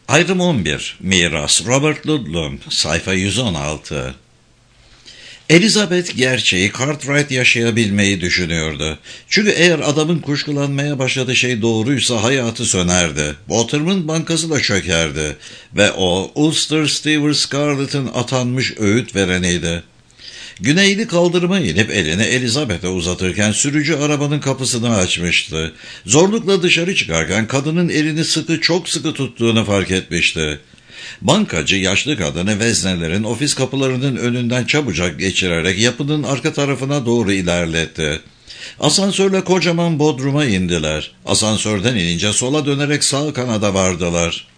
Ayrım 11. Miras. Robert Ludlum. Sayfa 116. Elizabeth gerçeği Cartwright yaşayabilmeyi düşünüyordu. Çünkü eğer adamın kuşkulanmaya başladığı şey doğruysa hayatı sönerdi. Waterman Bankası da çökerdi. Ve o Ulster Stewart Scarlett'ın atanmış öğüt vereniydi. Güneyli kaldırıma inip elini Elizabeth'e uzatırken sürücü arabanın kapısını açmıştı. Zorlukla dışarı çıkarken kadının elini çok sıkı tuttuğunu fark etmişti. Bankacı yaşlı kadını veznelerin ofis kapılarının önünden çabucak geçirerek yapının arka tarafına doğru ilerletti. Asansörle kocaman bodruma indiler. Asansörden inince sola dönerek sağ kanada vardılar.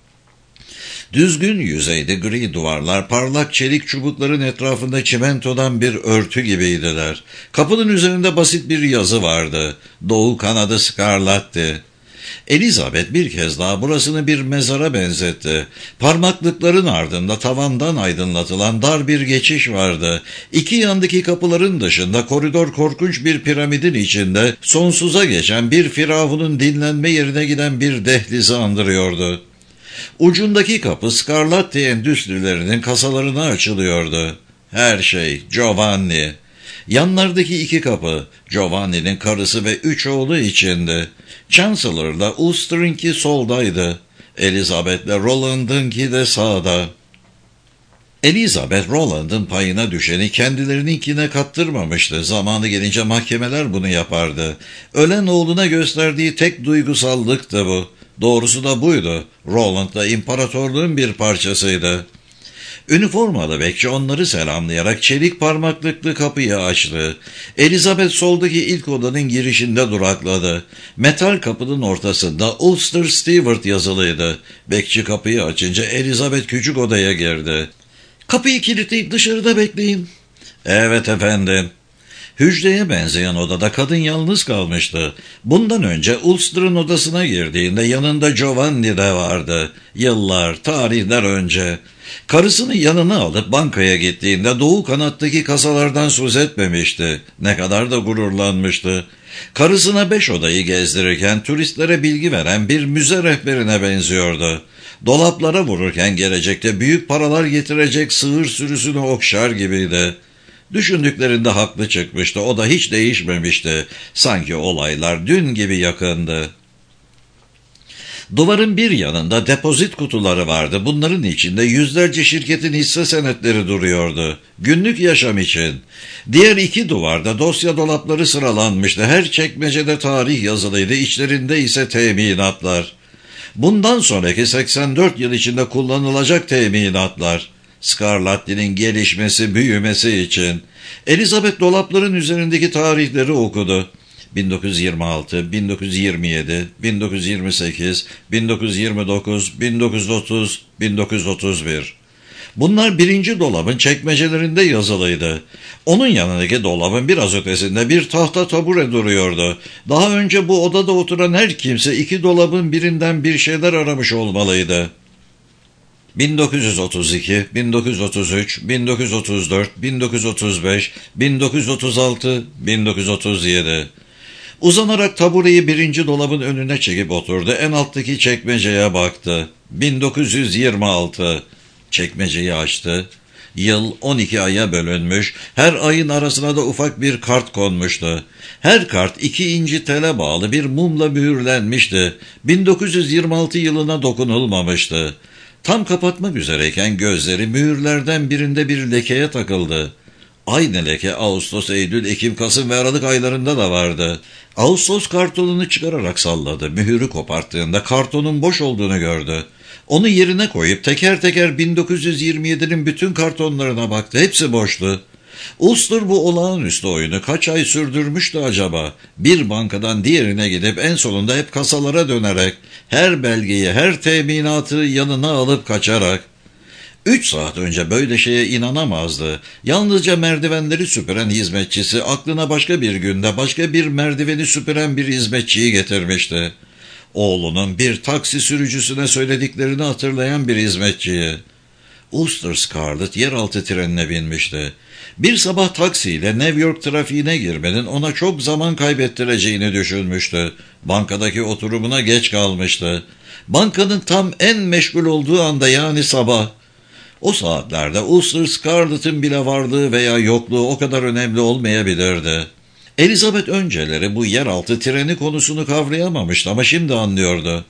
Düzgün yüzeyde gri duvarlar, parlak çelik çubukların etrafında çimentodan bir örtü gibiydiler. Kapının üzerinde basit bir yazı vardı. Doğu kanadı Scarlett'ti. Elizabeth bir kez daha burasını bir mezara benzetti. Parmaklıkların ardında tavandan aydınlatılan dar bir geçiş vardı. İki yandaki kapıların dışında koridor korkunç bir piramidin içinde sonsuza geçen bir firavunun dinlenme yerine giden bir dehlizi andırıyordu. Ucundaki kapı Scarlatti endüstrilerinin kasalarına açılıyordu. Her şey Giovanni. Yanlardaki iki kapı Giovanni'nin karısı ve 3 oğlu içindi. Chancellor'la Ulster'ınki soldaydı. Elizabeth'le Roland'ınki de sağda. Elizabeth Roland'ın payına düşeni kendilerininkine kattırmamıştı. Zamanı gelince mahkemeler bunu yapardı. Ölen oğluna gösterdiği tek duygusallıktı bu. Doğrusu da buydu. Roland da imparatorluğun bir parçasıydı. Üniformalı bekçi onları selamlayarak çelik parmaklıklı kapıyı açtı. Elizabeth soldaki ilk odanın girişinde durakladı. Metal kapının ortasında Ulster Stewart yazılıydı. Bekçi kapıyı açınca Elizabeth küçük odaya girdi. "Kapıyı kilitleyip dışarıda bekleyin." "Evet efendim." Hücreye benzeyen odada kadın yalnız kalmıştı. Bundan önce Ulster'ın odasına girdiğinde yanında Giovanni de vardı. Yıllar, tarihler önce. Karısını yanına alıp bankaya gittiğinde doğu kanattaki kasalardan söz etmemişti. Ne kadar da gururlanmıştı. Karısına 5 odayı gezdirirken turistlere bilgi veren bir müze rehberine benziyordu. Dolaplara vururken gelecekte büyük paralar getirecek sığır sürüsünü okşar gibiydi. Düşündüklerinde haklı çıkmıştı. O da hiç değişmemişti. Sanki olaylar dün gibi yakındı. Duvarın bir yanında depozit kutuları vardı. Bunların içinde yüzlerce şirketin hisse senetleri duruyordu. Günlük yaşam için. Diğer iki duvarda dosya dolapları sıralanmıştı. Her çekmecede tarih yazılıydı. İçlerinde ise teminatlar. Bundan sonraki 84 yıl içinde kullanılacak teminatlar. Scarlatti'nin gelişmesi, büyümesi için. Elizabeth dolapların üzerindeki tarihleri okudu. 1926, 1927, 1928, 1929, 1930, 1931. Bunlar birinci dolabın çekmecelerinde yazılıydı. Onun yanındaki dolabın biraz ötesinde bir tahta tabure duruyordu. Daha önce bu odada oturan her kimse iki dolabın birinden bir şeyler aramış olmalıydı. 1932, 1933, 1934, 1935, 1936, 1937. Uzanarak tabureyi birinci dolabın önüne çekip oturdu. En alttaki çekmeceye baktı. 1926. Çekmeceyi açtı. Yıl 12 aya bölünmüş. Her ayın arasına da ufak bir kart konmuştu. Her kart 2 inci tele bağlı bir mumla mühürlenmişti. 1926 yılına dokunulmamıştı. Tam kapatmak üzereyken gözleri mühürlerden birinde bir lekeye takıldı. Aynı leke Ağustos, Eylül, Ekim, Kasım ve Aralık aylarında da vardı. Ağustos kartonunu çıkararak salladı. Mühürü koparttığında kartonun boş olduğunu gördü. Onu yerine koyup teker teker 1927'nin bütün kartonlarına baktı. Hepsi boştu. Ulster bu olağanüstü oyunu kaç ay sürdürmüştü acaba? Bir bankadan diğerine gidip en sonunda hep kasalara dönerek, her belgeyi, her teminatı yanına alıp kaçarak. 3 saat önce böyle şeye inanamazdı. Yalnızca merdivenleri süpüren hizmetçisi aklına başka bir günde başka bir merdiveni süpüren bir hizmetçiyi getirmişti. Oğlunun bir taksi sürücüsüne söylediklerini hatırlayan bir hizmetçiyi. Ulster Scarlett yeraltı trenine binmişti. Bir sabah taksiyle New York trafiğine girmenin ona çok zaman kaybettireceğini düşünmüştü. Bankadaki oturumuna geç kalmıştı. Bankanın tam en meşgul olduğu anda, yani sabah. O saatlerde Ulster Scarlett'ın bile varlığı veya yokluğu o kadar önemli olmayabilirdi. Elizabeth önceleri bu yeraltı treni konusunu kavrayamamıştı ama şimdi anlıyordu.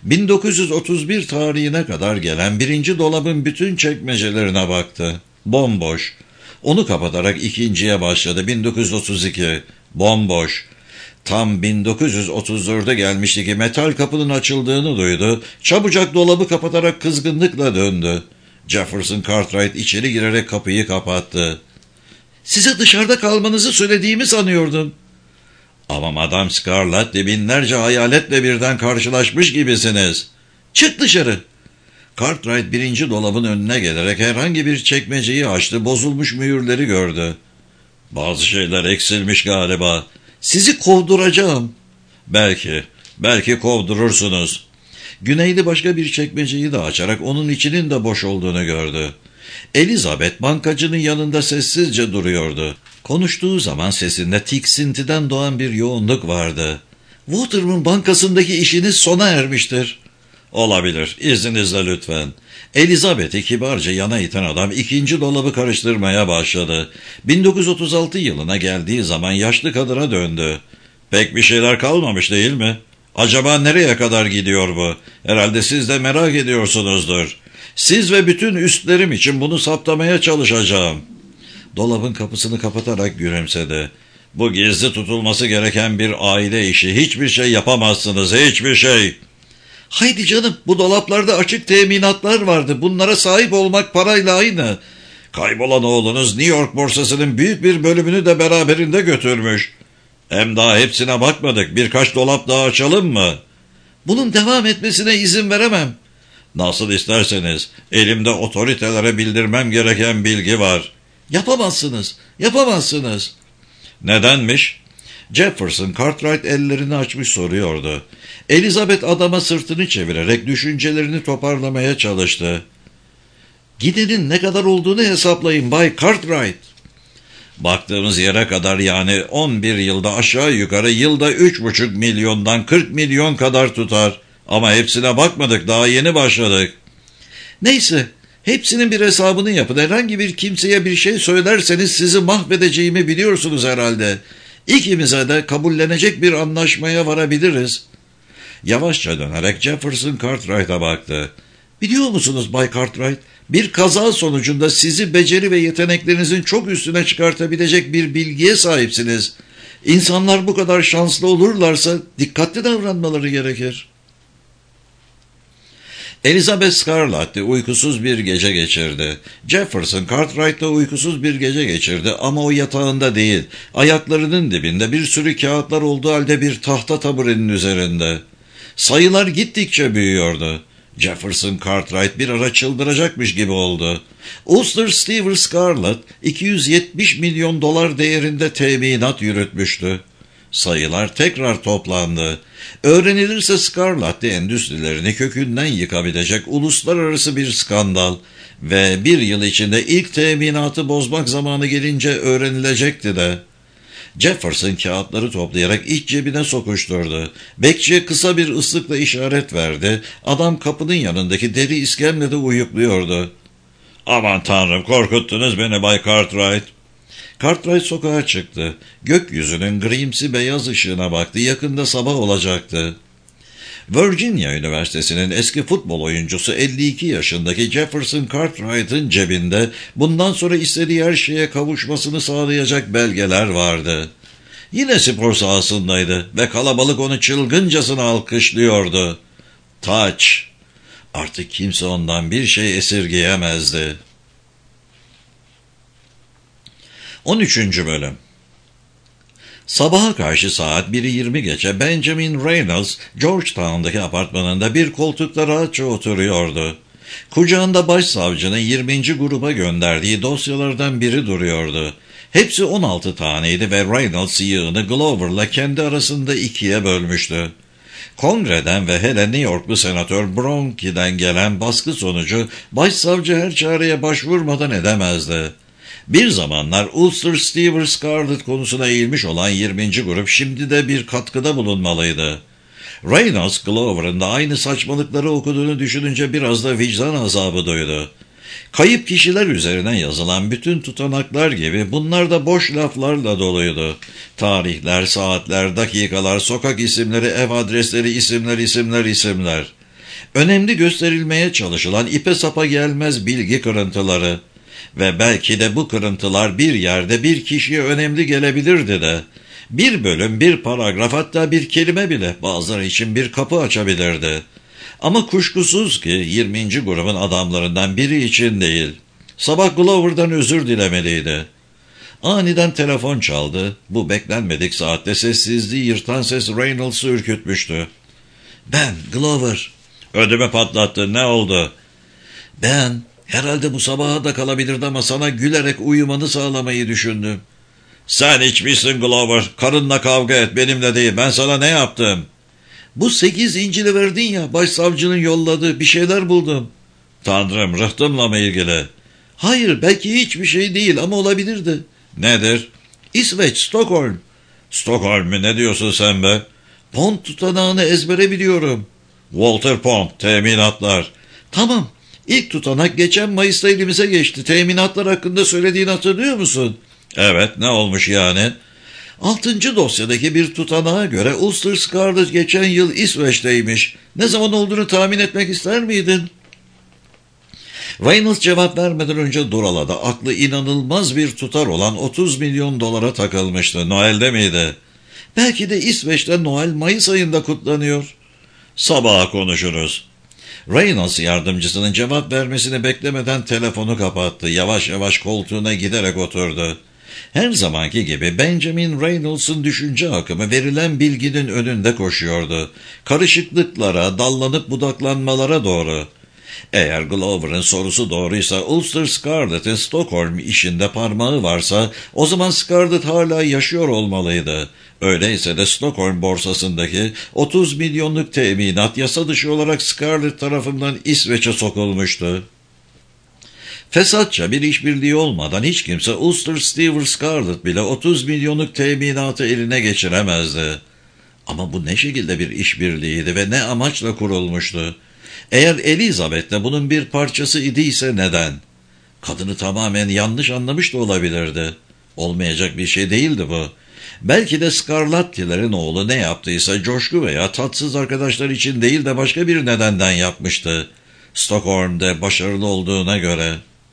1931 tarihine kadar gelen birinci dolabın bütün çekmecelerine baktı. Bomboş. Onu kapatarak ikinciye başladı. 1932. Bomboş. Tam 1934'e gelmişti ki metal kapının açıldığını duydu. Çabucak dolabı kapatarak kızgınlıkla döndü. Jefferson Cartwright içeri girerek kapıyı kapattı. "Size dışarıda kalmanızı söylediğimi sanıyordum." "Ama Madame Scarlett, binlerce hayaletle birden karşılaşmış gibisiniz." "Çık dışarı." Cartwright birinci dolabın önüne gelerek herhangi bir çekmeceyi açtı, bozulmuş mühürleri gördü. "Bazı şeyler eksilmiş galiba." "Sizi kovduracağım." Belki kovdurursunuz." Güneyli başka bir çekmeceyi de açarak onun içinin de boş olduğunu gördü. Elizabeth bankacının yanında sessizce duruyordu. Konuştuğu zaman sesinde tiksintiden doğan bir yoğunluk vardı. "Waterman bankasındaki işiniz sona ermiştir." "Olabilir, izninizle lütfen." Elizabeth'i kibarca yana iten adam ikinci dolabı karıştırmaya başladı. 1936 yılına geldiği zaman yaşlı kadına döndü. "Pek bir şeyler kalmamış değil mi? Acaba nereye kadar gidiyor bu? Herhalde siz de merak ediyorsunuzdur. Siz ve bütün üstlerim için bunu saptamaya çalışacağım." Dolabın kapısını kapatarak gülümsedi. "Bu gizli tutulması gereken bir aile işi. Hiçbir şey yapamazsınız, hiçbir şey." "Haydi canım, bu dolaplarda açık teminatlar vardı. Bunlara sahip olmak parayla aynı." "Kaybolan oğlunuz New York borsasının büyük bir bölümünü de beraberinde götürmüş." "Hem daha hepsine bakmadık. Birkaç dolap daha açalım mı?" "Bunun devam etmesine izin veremem." "Nasıl isterseniz. Elimde otoritelere bildirmem gereken bilgi var." Yapamazsınız." "Nedenmiş?" Jefferson Cartwright ellerini açmış soruyordu. Elizabeth adama sırtını çevirerek düşüncelerini toparlamaya çalıştı. "Gidenin ne kadar olduğunu hesaplayın Bay Cartwright." "Baktığımız yere kadar, yani 11 yılda aşağı yukarı yılda 3,5 milyondan 40 milyon kadar tutar. Ama hepsine bakmadık, daha yeni başladık." "Neyse, hepsinin bir hesabını yapın. Herhangi bir kimseye bir şey söylerseniz sizi mahvedeceğimi biliyorsunuz herhalde. İkimize de kabullenecek bir anlaşmaya varabiliriz." Yavaşça dönerek Jefferson Cartwright'a baktı. "Biliyor musunuz Bay Cartwright, bir kaza sonucunda sizi beceri ve yeteneklerinizin çok üstüne çıkartabilecek bir bilgiye sahipsiniz. İnsanlar bu kadar şanslı olurlarsa dikkatli davranmaları gerekir." Elizabeth Scarlett uykusuz bir gece geçirdi. Jefferson Cartwright da uykusuz bir gece geçirdi ama o yatağında değil, ayaklarının dibinde bir sürü kağıtlar olduğu halde bir tahta taburenin üzerinde. Sayılar gittikçe büyüyordu. Jefferson Cartwright bir ara çıldıracakmış gibi oldu. Ulster Stephen Scarlett 270 milyon dolar değerinde teminat yürütmüştü. Sayılar tekrar toplandı. Öğrenilirse Scarlett endüstrilerini kökünden yıkabilecek uluslararası bir skandal ve bir yıl içinde ilk teminatı bozmak zamanı gelince öğrenilecekti de. Jefferson kağıtları toplayarak iç cebine sokuşturdu. Bekçiye kısa bir ıslıkla işaret verdi. Adam kapının yanındaki deri iskemlede uyukluyordu. "Aman tanrım, korkuttunuz beni Bay Cartwright." Cartwright sokağa çıktı. Gökyüzünün grimsi beyaz ışığına baktı. Yakında sabah olacaktı. Virginia Üniversitesi'nin eski futbol oyuncusu 52 yaşındaki Jefferson Cartwright'ın cebinde bundan sonra istediği her şeye kavuşmasını sağlayacak belgeler vardı. Yine spor sahasındaydı ve kalabalık onu çılgıncasına alkışlıyordu. Taç. Artık kimse ondan bir şey esirgeyemezdi. 13. Bölüm. Sabaha karşı saat 1:20 geçe Benjamin Reynolds, Georgetown'daki apartmanında bir koltukta rahatça oturuyordu. Kucağında başsavcının 20. gruba gönderdiği dosyalardan biri duruyordu. Hepsi 16 taneydi ve Reynolds yığını Glover'la kendi arasında 2'ye bölmüştü. Kongreden ve hele New Yorklu senatör Bronki'den gelen baskı sonucu başsavcı her çareye başvurmadan edemezdi. Bir zamanlar Ulster Stephen Scarlett konusuna eğilmiş olan 20. grup şimdi de bir katkıda bulunmalıydı. Reynolds, Glover'ın da aynı saçmalıkları okuduğunu düşününce biraz da vicdan azabı duydu. Kayıp kişiler üzerine yazılan bütün tutanaklar gibi bunlar da boş laflarla doluydu. Tarihler, saatler, dakikalar, sokak isimleri, ev adresleri, isimler. Önemli gösterilmeye çalışılan ipe sapa gelmez bilgi kırıntıları. Ve belki de bu kırıntılar bir yerde bir kişiye önemli gelebilirdi de. Bir bölüm, bir paragraf, hatta bir kelime bile bazıları için bir kapı açabilirdi. Ama kuşkusuz ki 20. grubun adamlarından biri için değil. Sabah Glover'dan özür dilemeliydi. Aniden telefon çaldı. Bu beklenmedik saatte sessizliği yırtan ses Reynolds'ı ürkütmüştü. "Ben, Glover." "Ödümü patlattın, ne oldu?" "Ben, herhalde bu sabaha da kalabilirdi ama sana gülerek uyumanı sağlamayı düşündüm." "Sen içmişsin Glover. Karınla kavga et, benimle değil. Ben sana ne yaptım?" "Bu 8 İncil'i verdin ya, başsavcının yolladığı, bir şeyler buldum." "Tanrım, rıhtımla mı ilgili?" "Hayır, belki hiçbir şey değil ama olabilirdi." "Nedir?" "İsveç, Stockholm." "Stockholm mi? Ne diyorsun sen be?" "Pont tutanağını ezbere biliyorum." "Walter Pont, teminatlar." "Tamam, ilk tutanak geçen Mayıs'ta elimize geçti. Teminatlar hakkında söylediğini hatırlıyor musun?" "Evet, ne olmuş yani?" 6. dosyadaki bir tutanağa göre Ulster Scarlet geçen yıl İsveç'teymiş. Ne zaman olduğunu tahmin etmek ister miydin? Reynolds cevap vermeden önce duraladı. Aklı inanılmaz bir tutar olan 30 milyon dolara takılmıştı. Noel'de miydi? "Belki de İsveç'te Noel Mayıs ayında kutlanıyor." "Sabaha konuşuruz." Reynolds yardımcısının cevap vermesini beklemeden telefonu kapattı. Yavaş yavaş koltuğuna giderek oturdu. Her zamanki gibi Benjamin Reynolds'un düşünce akımı verilen bilginin önünde koşuyordu. Karışıklıklara, dallanıp budaklanmalara doğru. Eğer Glover'ın sorusu doğruysa, Ulster Scarlet'in Stockholm işinde parmağı varsa, o zaman Scarlet hala yaşıyor olmalıydı. Öyleyse de Stockholm borsasındaki 30 milyonluk teminat yasa dışı olarak Scarlet tarafından İsveç'e sokulmuştu. Fesatça bir işbirliği olmadan hiç kimse Ulster Stewart Scarlet bile 30 milyonluk teminatı eline geçiremezdi. Ama bu ne şekilde bir işbirliğiydi ve ne amaçla kurulmuştu? Eğer Elizabeth de bunun bir parçası idiyse neden? Kadını tamamen yanlış anlamış da olabilirdi. Olmayacak bir şey değildi bu. Belki de Scarlatti'lerin oğlu ne yaptıysa coşku veya tatsız arkadaşlar için değil de başka bir nedenden yapmıştı. Stockholm'de başarılı olduğuna göre.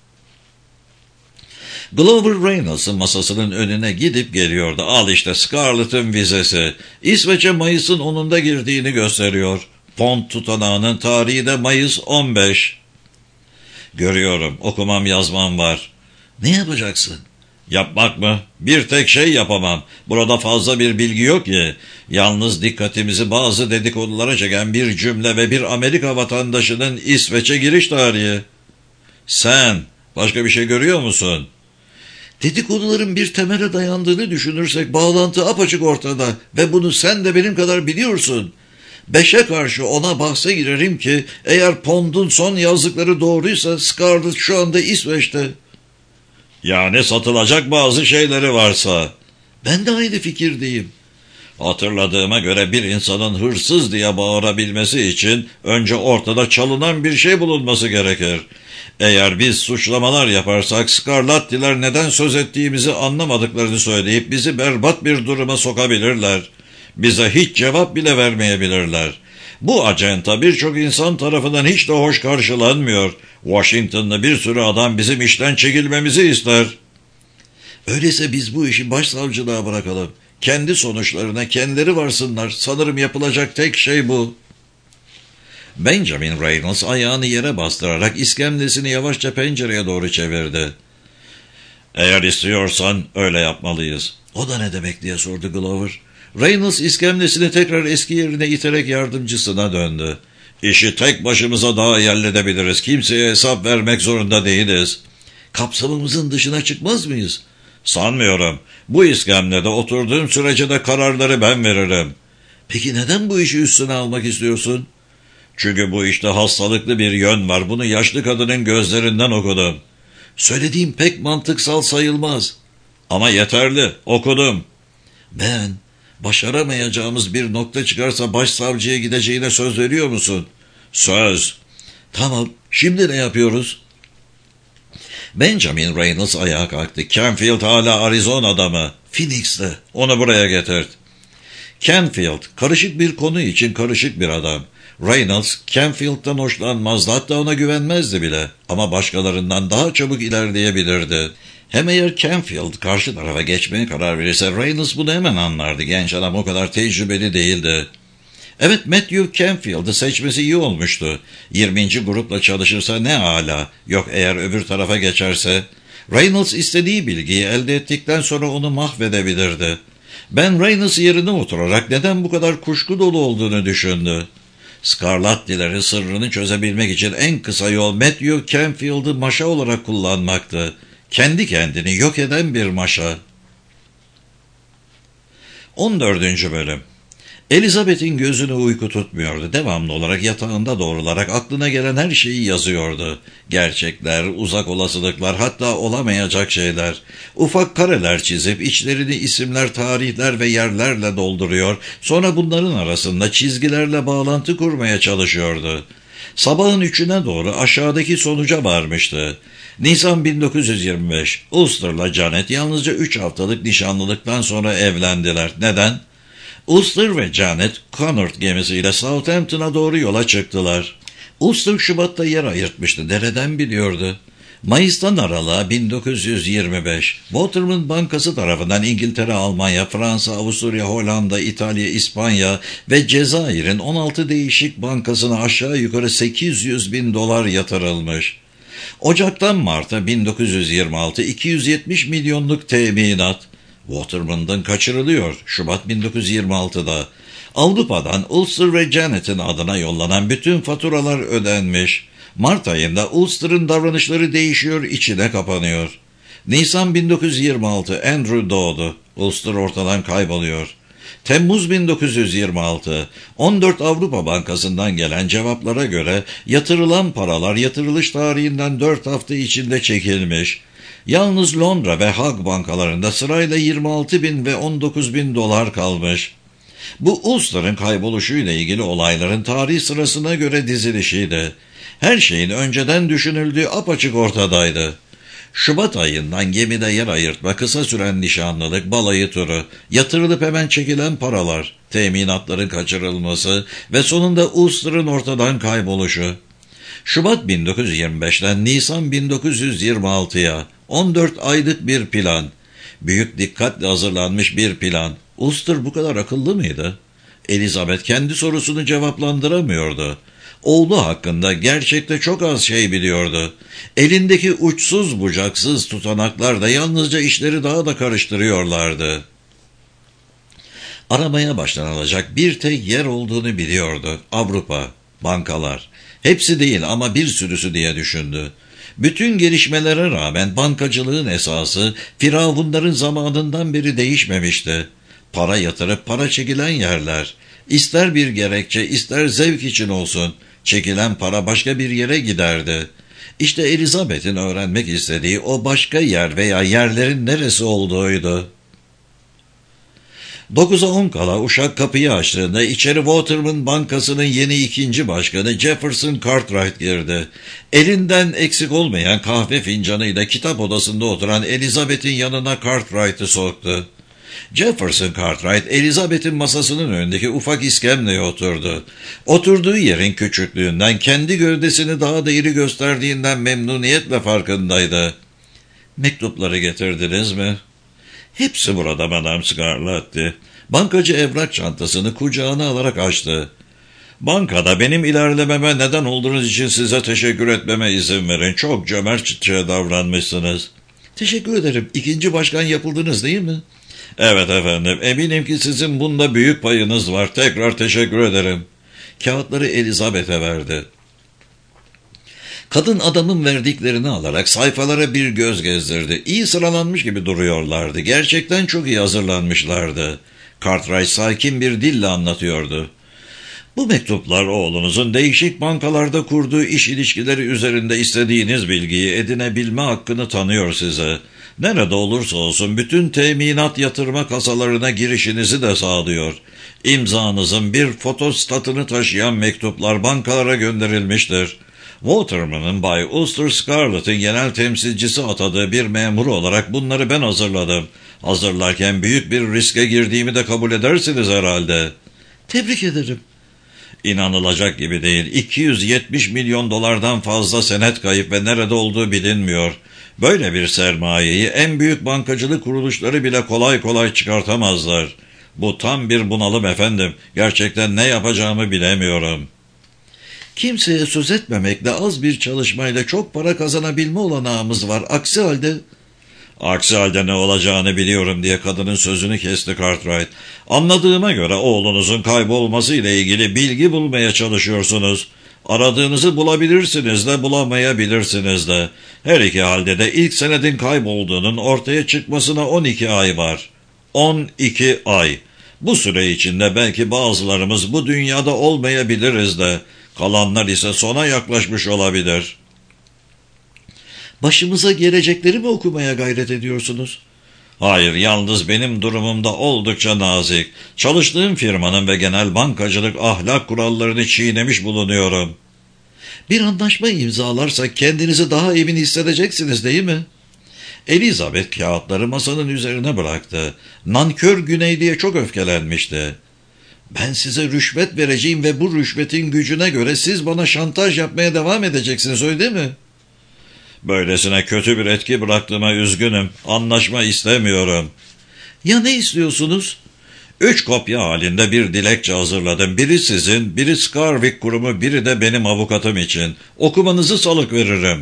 Glover Reynolds'ın masasının önüne gidip geliyordu. "Al işte Scarlett'ın vizesi. İsveç'e Mayıs'ın 10'unda girdiğini gösteriyor. Pont tutanağının tarihi de Mayıs 15. "Görüyorum, okumam yazmam var." "Ne yapacaksın?" "Yapmak mı? Bir tek şey yapamam. Burada fazla bir bilgi yok ki. Yalnız dikkatimizi bazı dedikodulara çeken bir cümle ve bir Amerika vatandaşının İsveç'e giriş tarihi." "Sen başka bir şey görüyor musun?" "Dedikoduların bir temele dayandığını düşünürsek bağlantı apaçık ortada ve bunu sen de benim kadar biliyorsun. 5'e karşı 10'a bahse girerim ki eğer Pond'un son yazdıkları doğruysa Scarlett şu anda İsveç'te." "Yani satılacak bazı şeyleri varsa?" "Ben de aynı fikirdeyim." "Hatırladığıma göre bir insanın hırsız diye bağırabilmesi için önce ortada çalınan bir şey bulunması gerekir. Eğer biz suçlamalar yaparsak Scarlattiler neden söz ettiğimizi anlamadıklarını söyleyip bizi berbat bir duruma sokabilirler. Bize hiç cevap bile vermeyebilirler. Bu acenta birçok insan tarafından hiç de hoş karşılanmıyor. Washington'da bir sürü adam bizim işten çekilmemizi ister." "Öyleyse biz bu işi başsavcılığa bırakalım. Kendi sonuçlarına kendileri varsınlar. Sanırım yapılacak tek şey bu." Benjamin Reynolds ayağını yere bastırarak iskemlesini yavaşça pencereye doğru çevirdi. "Eğer istiyorsan öyle yapmalıyız." "O da ne demek?" diye sordu Glover. Reynolds iskemlesini tekrar eski yerine iterek yardımcısına döndü. "İşi tek başımıza daha iyi halledebiliriz. Kimseye hesap vermek zorunda değiliz." "Kapsamımızın dışına çıkmaz mıyız?" "Sanmıyorum. Bu iskemlede oturduğum sürece de kararları ben veririm." "Peki neden bu işi üstüne almak istiyorsun?" "Çünkü bu işte hastalıklı bir yön var. Bunu yaşlı kadının gözlerinden okudum." "Söylediğim pek mantıksal sayılmaz." "Ama yeterli. Okudum." Başaramayacağımız bir nokta çıkarsa başsavcıya gideceğine söz veriyor musun? Söz. Tamam, şimdi ne yapıyoruz? Benjamin Reynolds ayağa kalktı. Canfield hala Arizona'da mı? Phoenix'te. Onu buraya getir. Canfield, karışık bir konu için karışık bir adam. Reynolds, Canfield'dan hoşlanmazdı, hatta ona güvenmezdi bile. Ama başkalarından daha çabuk ilerleyebilirdi. Hem eğer Canfield karşı tarafa geçmeye karar verirse Reynolds bunu hemen anlardı. Genç adam o kadar tecrübeli değildi. Evet, Matthew Canfield'ı seçmesi iyi olmuştu. 20. grupla çalışırsa ne âlâ. Yok, eğer öbür tarafa geçerse. Reynolds istediği bilgiyi elde ettikten sonra onu mahvedebilirdi. Ben Reynolds yerine oturarak neden bu kadar kuşku dolu olduğunu düşündü. Scarlatti'lerin sırrını çözebilmek için en kısa yol Matthew Canfield'ı maşa olarak kullanmaktı. Kendi kendini yok eden bir maşa. 14. bölüm. Elizabeth'in gözünü uyku tutmuyordu. Devamlı olarak yatağında doğrularak aklına gelen her şeyi yazıyordu. Gerçekler, uzak olasılıklar, hatta olamayacak şeyler. Ufak kareler çizip içlerini isimler, tarihler ve yerlerle dolduruyor. Sonra bunların arasında çizgilerle bağlantı kurmaya çalışıyordu. Sabahın 3'üne doğru aşağıdaki sonuca varmıştı. Nisan 1925. Ulster'la Janet yalnızca 3 haftalık nişanlılıktan sonra evlendiler. Neden? Ulster ve Janet, Connaught gemisiyle Southampton'a doğru yola çıktılar. Ulster Şubat'ta yer ayırtmıştı. Nereden biliyordu? Mayıs'tan Aralık'a 1925. Waterman Bankası tarafından İngiltere, Almanya, Fransa, Avusturya, Hollanda, İtalya, İspanya ve Cezayir'in 16 değişik bankasına aşağı yukarı 800 bin dolar yatırılmış. Ocak'tan Mart'a 1926 270 milyonluk teminat. Waterman'dan kaçırılıyor Şubat 1926'da. Avrupa'dan Ulster ve Janet'in adına yollanan bütün faturalar ödenmiş. Mart ayında Ulster'ın davranışları değişiyor, içine kapanıyor. Nisan 1926 Andrew doğdu. Ulster ortadan kayboluyor. Temmuz 1926 14 Avrupa Bankası'ndan gelen cevaplara göre yatırılan paralar yatırılış tarihinden 4 hafta içinde çekilmiş. Yalnız Londra ve Hague bankalarında sırayla 26 bin ve 19 bin dolar kalmış. Bu Ulster'ın kayboluşuyla ilgili olayların tarih sırasına göre dizilişiydi. Her şeyin önceden düşünüldüğü apaçık ortadaydı. Şubat ayından gemide yer ayırtma, kısa süren nişanlılık, balayı turu, yatırılıp hemen çekilen paralar, teminatların kaçırılması ve sonunda Ulster'ın ortadan kayboluşu. Şubat 1925'ten Nisan 1926'ya 14 aylık bir plan. Büyük dikkatle hazırlanmış bir plan. Ulster bu kadar akıllı mıydı? Elizabeth kendi sorusunu cevaplandıramıyordu. Oğlu hakkında gerçekte çok az şey biliyordu. Elindeki uçsuz bucaksız tutanaklar da yalnızca işleri daha da karıştırıyorlardı. Aramaya başlanılacak bir tek yer olduğunu biliyordu. Avrupa, bankalar. Hepsi değil ama bir sürüsü diye düşündü. Bütün gelişmelere rağmen bankacılığın esası firavunların zamanından beri değişmemişti. Para yatırıp para çekilen yerler. İster bir gerekçe, ister zevk için olsun, çekilen para başka bir yere giderdi. İşte Elizabeth'in öğrenmek istediği o başka yer veya yerlerin neresi olduğuydu. 9'a 10 kala uşak kapıyı açtığında içeri Waterman Bankası'nın yeni ikinci başkanı Jefferson Cartwright girdi. Elinden eksik olmayan kahve fincanıyla kitap odasında oturan Elizabeth'in yanına Cartwright'ı soktu. Jefferson Cartwright, Elizabeth'in masasının önündeki ufak iskemleye oturdu. Oturduğu yerin küçüklüğünden, kendi gövdesini daha da iri gösterdiğinden memnuniyetle farkındaydı. "Mektupları getirdiniz mi?" "Hepsi burada Madame Scarlatti." Bankacı evrak çantasını kucağına alarak açtı. "Bankada benim ilerlememe neden olduğunuz için size teşekkür etmeme izin verin. Çok cömertçe davranmışsınız." "Teşekkür ederim. İkinci başkan yapıldınız değil mi?" "Evet efendim. Eminim ki sizin bunda büyük payınız var. Tekrar teşekkür ederim." Kağıtları Elizabeth'e verdi. Kadın adamın verdiklerini alarak sayfalara bir göz gezdirdi. İyi sıralanmış gibi duruyorlardı. Gerçekten çok iyi hazırlanmışlardı. Cartwright sakin bir dille anlatıyordu. Bu mektuplar oğlunuzun değişik bankalarda kurduğu iş ilişkileri üzerinde istediğiniz bilgiyi edinebilme hakkını tanıyor size. Nerede olursa olsun bütün teminat yatırma kasalarına girişinizi de sağlıyor. İmzanızın bir fotostatını taşıyan mektuplar bankalara gönderilmiştir. Waterman'ın Bay Ulster Scarlett'ın genel temsilcisi atadığı bir memur olarak bunları ben hazırladım. Hazırlarken büyük bir riske girdiğimi de kabul edersiniz herhalde. Tebrik ederim. İnanılacak gibi değil. 270 milyon dolardan fazla senet kayıp ve nerede olduğu bilinmiyor. Böyle bir sermayeyi en büyük bankacılık kuruluşları bile kolay kolay çıkartamazlar. Bu tam bir bunalım efendim. Gerçekten ne yapacağımı bilemiyorum. Kimseye söz etmemekle az bir çalışmayla çok para kazanabilme olanağımız var. Aksi halde ne olacağını biliyorum diye kadının sözünü kesti Cartwright. Anladığıma göre oğlunuzun kaybolması ile ilgili bilgi bulmaya çalışıyorsunuz. Aradığınızı bulabilirsiniz de bulamayabilirsiniz de. Her iki halde de ilk senedin kaybolduğunun ortaya çıkmasına 12 ay var. 12 ay. Bu süre içinde belki bazılarımız bu dünyada olmayabiliriz de. Kalanlar ise sona yaklaşmış olabilir. Başımıza gelecekleri mi okumaya gayret ediyorsunuz? Hayır, yalnız benim durumumda oldukça nazik. Çalıştığım firmanın ve genel bankacılık ahlak kurallarını çiğnemiş bulunuyorum. Bir anlaşma imzalarsak kendinizi daha emin hissedeceksiniz değil mi? Elizabeth kağıtları masanın üzerine bıraktı. Nankör Güneyli'ye çok öfkelenmişti. Ben size rüşvet vereceğim ve bu rüşvetin gücüne göre siz bana şantaj yapmaya devam edeceksiniz, öyle değil mi? Böylesine kötü bir etki bıraktığıma üzgünüm. Anlaşma istemiyorum. Ya ne istiyorsunuz? 3 kopya halinde bir dilekçe hazırladım. Biri sizin, biri Scarwick kurumu, biri de benim avukatım için. Okumanızı salık veririm.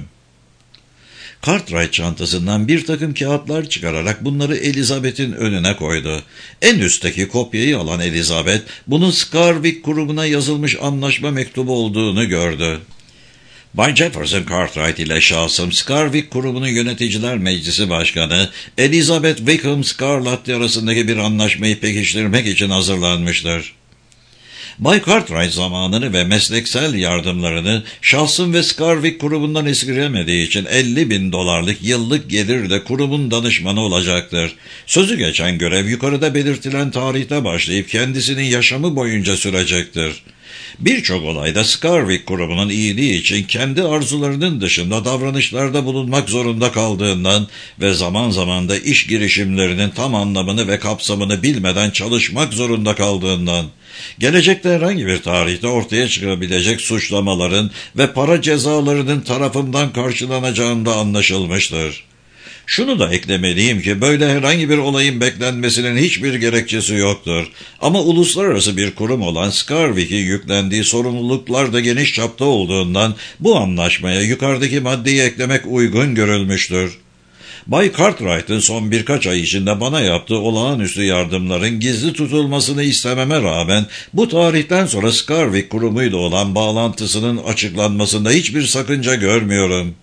Cartwright çantasından bir takım kağıtlar çıkararak bunları Elizabeth'in önüne koydu. En üstteki kopyayı alan Elizabeth, bunun Scarwick kurumuna yazılmış anlaşma mektubu olduğunu gördü. Bay Jefferson Cartwright ile şahsım Scarwick kurumunun yöneticiler meclisi başkanı Elizabeth Wickham Scarlatti arasındaki bir anlaşmayı pekiştirmek için hazırlanmıştır. Bay Cartwright zamanını ve mesleksel yardımlarını şahsım ve Scarwick kurumundan esirgemediği için 50.000 dolarlık yıllık gelirle kurumun danışmanı olacaktır. Sözü geçen görev yukarıda belirtilen tarihte başlayıp kendisinin yaşamı boyunca sürecektir. Birçok olayda Scarwick kurumunun iyiliği için kendi arzularının dışında davranışlarda bulunmak zorunda kaldığından ve zaman zaman da iş girişimlerinin tam anlamını ve kapsamını bilmeden çalışmak zorunda kaldığından, gelecekte herhangi bir tarihte ortaya çıkabilecek suçlamaların ve para cezalarının tarafından karşılanacağında anlaşılmıştır. Şunu da eklemeliyim ki böyle herhangi bir olayın beklenmesinin hiçbir gerekçesi yoktur. Ama uluslararası bir kurum olan Scarwick'e yüklendiği sorumluluklar da geniş çapta olduğundan bu anlaşmaya yukarıdaki maddeyi eklemek uygun görülmüştür. Bay Cartwright'ın son birkaç ay içinde bana yaptığı olağanüstü yardımların gizli tutulmasını istememe rağmen bu tarihten sonra Scarwick kurumuyla olan bağlantısının açıklanmasında hiçbir sakınca görmüyorum.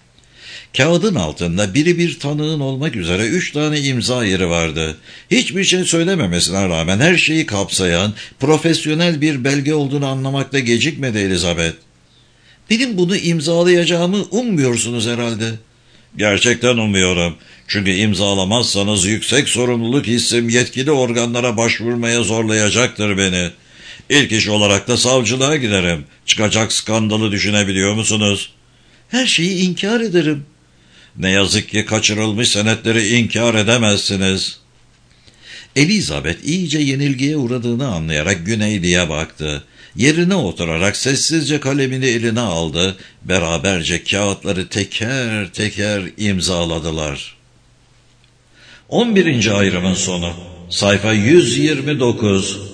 Kağıdın altında biri bir tanığın olmak üzere 3 tane imza yeri vardı. Hiçbir şey söylememesine rağmen her şeyi kapsayan, profesyonel bir belge olduğunu anlamakta gecikmedi Elizabeth. Benim bunu imzalayacağımı ummuyorsunuz herhalde. Gerçekten umuyorum. Çünkü imzalamazsanız yüksek sorumluluk hissim yetkili organlara başvurmaya zorlayacaktır beni. İlk iş olarak da savcılığa giderim. Çıkacak skandalı düşünebiliyor musunuz? Her şeyi inkar ederim. Ne yazık ki kaçırılmış senetleri inkar edemezsiniz. Elizabeth iyice yenilgiye uğradığını anlayarak Güneyli'ye baktı. Yerine oturarak sessizce kalemini eline aldı. Beraberce kağıtları teker teker imzaladılar. 11. ayrımın sonu. Sayfa 129.